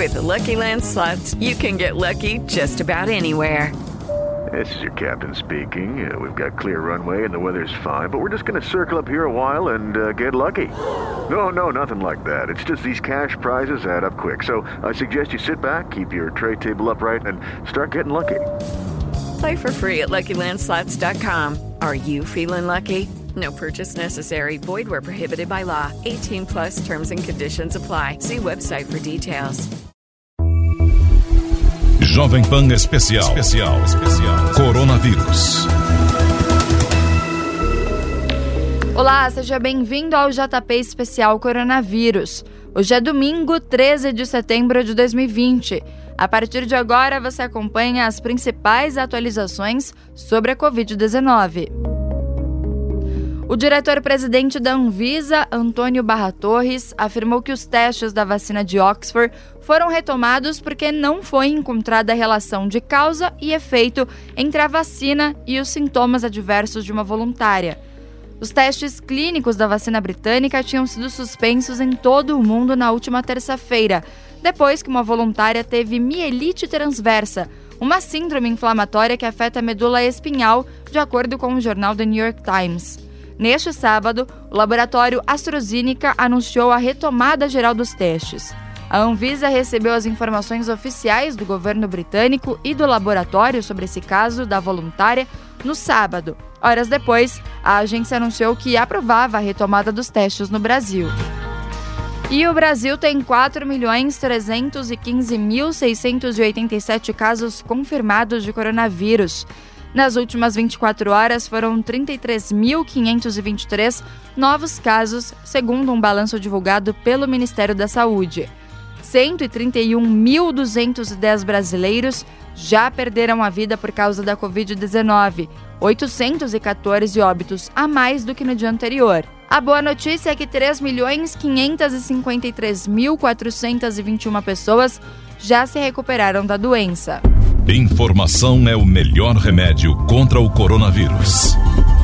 With the Lucky Land Slots, you can get lucky just about anywhere. This is your captain speaking. We've got clear runway and the weather's fine, but we're just going to circle up here a while and get lucky. No, nothing like that. It's just these cash prizes add up quick. So I suggest you sit back, keep your tray table upright, and start getting lucky. Play for free at LuckyLandSlots.com. Are you feeling lucky? No purchase necessary. Void where prohibited by law. 18 plus terms and conditions apply. See website for details. Jovem Pan Especial. Coronavírus. Olá, seja bem-vindo ao JP Especial Coronavírus. Hoje é domingo, 13 de setembro de 2020. A partir de agora, você acompanha as principais atualizações sobre a Covid-19. O diretor-presidente da Anvisa, Antônio Barra Torres, afirmou que os testes da vacina de Oxford foram retomados porque não foi encontrada relação de causa e efeito entre a vacina e os sintomas adversos de uma voluntária. Os testes clínicos da vacina britânica tinham sido suspensos em todo o mundo na última terça-feira, depois que uma voluntária teve mielite transversa, uma síndrome inflamatória que afeta a medula espinhal, de acordo com o jornal The New York Times. Neste sábado, o laboratório AstraZeneca anunciou a retomada geral dos testes. A Anvisa recebeu as informações oficiais do governo britânico e do laboratório sobre esse caso da voluntária no sábado. Horas depois, a agência anunciou que aprovava a retomada dos testes no Brasil. E o Brasil tem 4.315.687 casos confirmados de coronavírus. Nas últimas 24 horas, foram 33.523 novos casos, segundo um balanço divulgado pelo Ministério da Saúde. 131.210 brasileiros já perderam a vida por causa da Covid-19, 814 óbitos a mais do que no dia anterior. A boa notícia é que 3.553.421 pessoas já se recuperaram da doença. Informação é o melhor remédio contra o coronavírus.